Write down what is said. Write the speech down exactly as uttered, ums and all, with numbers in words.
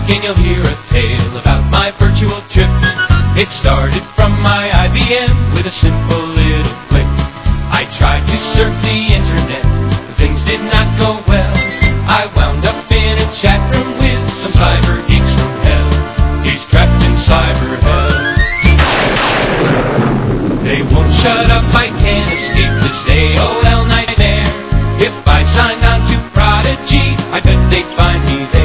and you'll hear a tale about my virtual trips. It started from my I B M with a simple little click. I tried to surf the internet, but things did not go well. I wound up in a chat room with some cyber geeks from hell. He's trapped in cyber hell. They won't shut up, I can't escape this A O L nightmare. If I signed on to Prodigy, I bet they'd find me there.